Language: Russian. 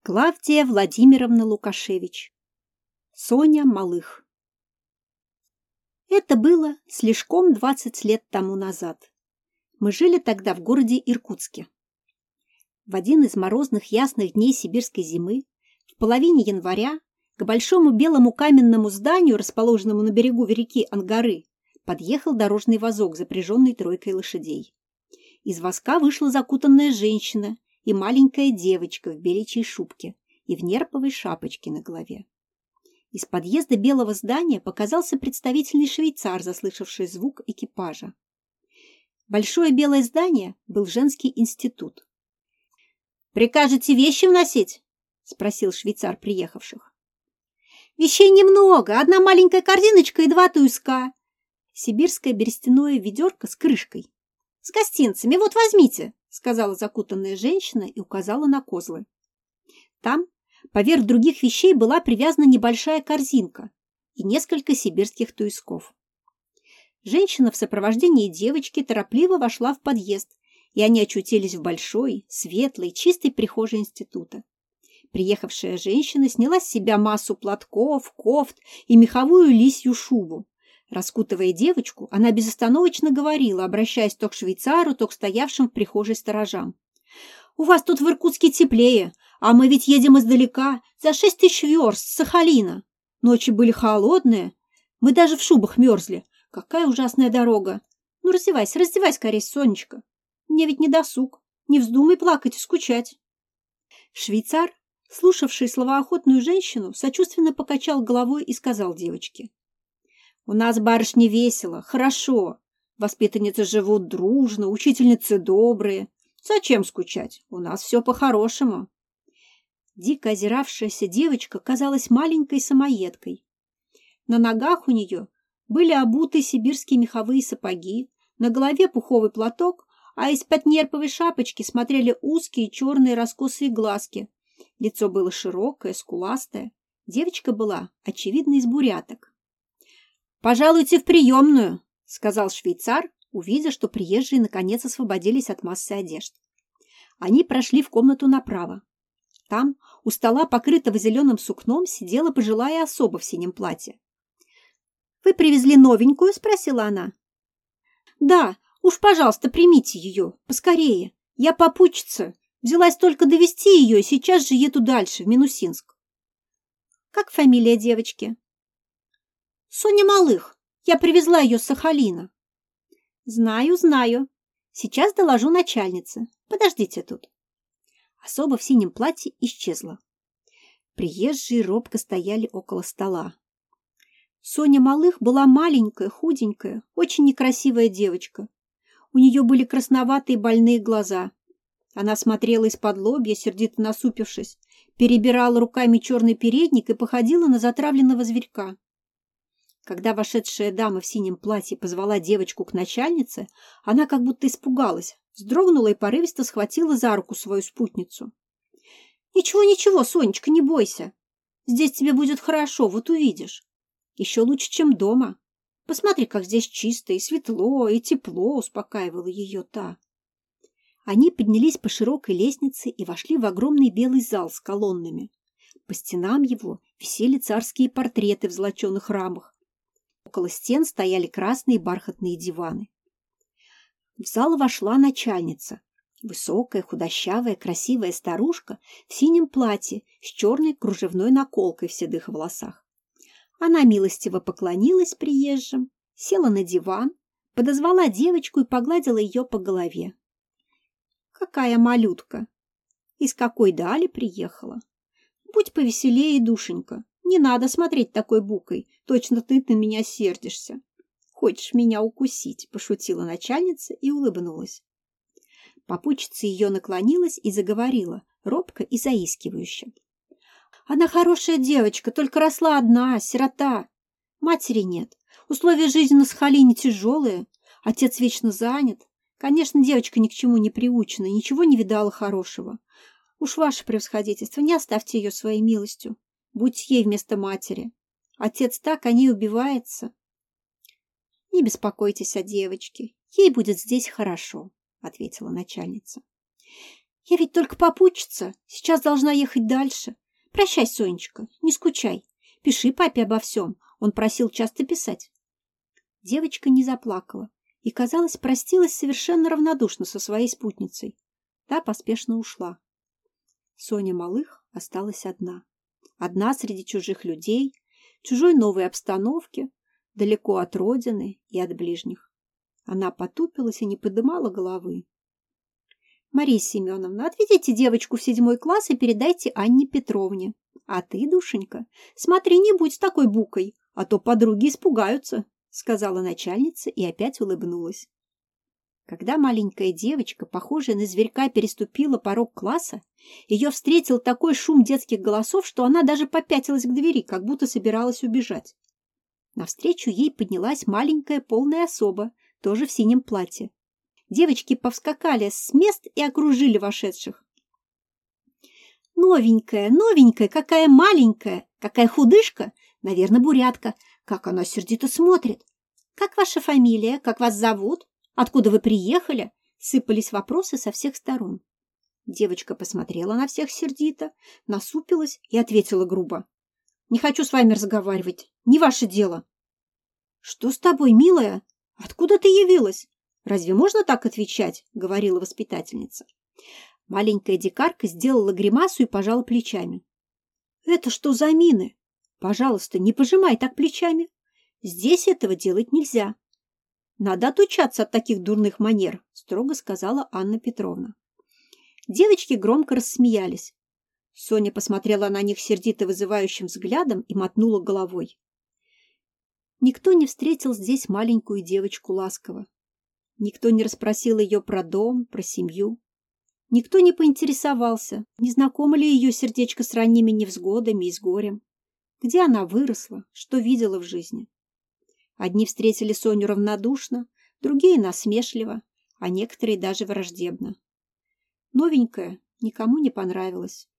Клавдия Владимировна Лукашевич. Соня Малых. Это было слишком 20 лет тому назад. Мы жили тогда в городе Иркутске. В один из морозных ясных дней сибирской зимы, в половине января, к большому белому каменному зданию, расположенному на берегу реки Ангары, подъехал дорожный вазок, запряженный тройкой лошадей. Из вазка вышла закутанная женщина и маленькая девочка в беличьей шубке и в нерповой шапочке на голове. Из подъезда белого здания показался представительный швейцар, заслышавший звук экипажа. Большое белое здание был женский институт. «Прикажете вещи вносить?» – спросил швейцар приехавших. «Вещей немного, одна маленькая корзиночка и 2 туиска. Сибирское берестяное ведерко с крышкой. С гостинцами, вот возьмите», – сказала закутанная женщина и указала на козлы. Там поверх других вещей была привязана небольшая корзинка и несколько сибирских туисков. Женщина в сопровождении девочки торопливо вошла в подъезд, и они очутились в большой, светлой, чистой прихожей института. Приехавшая женщина сняла с себя массу платков, кофт и меховую лисью шубу. Раскутывая девочку, она безостановочно говорила, обращаясь то к швейцару, то к стоявшим в прихожей сторожам. «У вас тут в Иркутске теплее, а мы ведь едем издалека, за 6000 верст, с Сахалина. Ночи были холодные, мы даже в шубах мерзли. Какая ужасная дорога! Ну, раздевайся скорее, Сонечка. Мне ведь не досуг, не вздумай плакать и скучать». Швейцар, слушавший словоохотную женщину, сочувственно покачал головой и сказал девочке: «У нас, барышни, весело, хорошо. Воспитанницы живут дружно, учительницы добрые. Зачем скучать? У нас все по-хорошему». Дико озиравшаяся девочка казалась маленькой самоедкой. На ногах у нее были обуты сибирские меховые сапоги, на голове пуховый платок, а из-под нерповой шапочки смотрели узкие черные раскосые глазки. Лицо было широкое, скуластое. Девочка была, очевидно, из буряток. «Пожалуйте в приемную», — сказал швейцар, увидя, что приезжие наконец освободились от массы одежд. Они прошли в комнату направо. Там, у стола, покрытого зеленым сукном, сидела пожилая особа в синем платье. «Вы привезли новенькую?» – спросила она. «Да, уж, пожалуйста, примите ее, поскорее. Я попутчица, взялась только довести ее и сейчас же еду дальше, в Минусинск». «Как фамилия девочки?» «Соня Малых. Я привезла ее с Сахалина». «Знаю. Сейчас доложу начальнице. Подождите тут». Особа в синем платье исчезла. Приезжие робко стояли около стола. Соня Малых была маленькая, худенькая, очень некрасивая девочка. У нее были красноватые больные глаза. Она смотрела из-под лобья, сердито насупившись, перебирала руками черный передник и походила на затравленного зверька. Когда вошедшая дама в синем платье позвала девочку к начальнице, она как будто испугалась, вздрогнула и порывисто схватила за руку свою спутницу. «Ничего, Сонечка, не бойся. Здесь тебе будет хорошо, вот увидишь. Еще лучше, чем дома. Посмотри, как здесь чисто и светло, и тепло», — успокаивала ее та. Они поднялись по широкой лестнице и вошли в огромный белый зал с колоннами. По стенам его висели царские портреты в золоченых рамах. Около стен стояли красные бархатные диваны. В зал вошла начальница. Высокая, худощавая, красивая старушка в синем платье с черной кружевной наколкой в седых волосах. Она милостиво поклонилась приезжим, села на диван, подозвала девочку и погладила ее по голове. «Какая малютка! Из какой дали приехала? Будь повеселее, душенька. Не надо смотреть такой букой, точно ты на меня сердишься. Хочешь меня укусить?» – пошутила начальница и улыбнулась. Попутчица ее наклонилась и заговорила, робко и заискивающе. «Она хорошая девочка, только росла одна, сирота. Матери нет. Условия жизни на Сахалине тяжелые. Отец вечно занят. Конечно, девочка ни к чему не приучена, ничего не видала хорошего. Уж ваше превосходительство, не оставьте ее своей милостью. Будьте ей вместо матери. Отец так о ней убивается». «Не беспокойтесь о девочке. Ей будет здесь хорошо», — ответила начальница. Я ведь только попутчица, сейчас должна ехать дальше. Прощай, Сонечка, не скучай. Пиши папе обо всем, он просил часто писать. Девочка не заплакала и, казалось, простилась совершенно равнодушно со своей спутницей. Та поспешно ушла. Соня Малых осталась одна. Одна среди чужих людей, чужой новой обстановки, далеко от родины и от ближних. Она потупилась и не подымала головы. «Мария Семеновна, отведите девочку в 7 класс и передайте Анне Петровне. А ты, душенька, смотри, не будь такой букой, а то подруги испугаются», сказала начальница и опять улыбнулась. Когда маленькая девочка, похожая на зверька, переступила порог класса, ее встретил такой шум детских голосов, что она даже попятилась к двери, как будто собиралась убежать. Навстречу ей поднялась маленькая полная особа, тоже в синем платье. Девочки повскакали с мест и окружили вошедших. «Новенькая, новенькая, какая маленькая, какая худышка! Наверное, бурятка. Как она сердито смотрит! Как ваша фамилия? Как вас зовут? Откуда вы приехали?» Сыпались вопросы со всех сторон. Девочка посмотрела на всех сердито, насупилась и ответила грубо. «Не хочу с вами разговаривать. Не ваше дело». «Что с тобой, милая? Откуда ты явилась? Разве можно так отвечать?» — говорила воспитательница. Маленькая дикарка сделала гримасу и пожала плечами. «Это что за мины? Пожалуйста, не пожимай так плечами. Здесь этого делать нельзя. Надо отучаться от таких дурных манер», — строго сказала Анна Петровна. Девочки громко рассмеялись. Соня посмотрела на них сердито вызывающим взглядом и мотнула головой. Никто не встретил здесь маленькую девочку ласково. Никто не расспросил ее про дом, про семью. Никто не поинтересовался, не знакомо ли ее сердечко с ранними невзгодами и с горем. Где она выросла, что видела в жизни. Одни встретили Соню равнодушно, другие насмешливо, а некоторые даже враждебно. Новенькая никому не понравилась.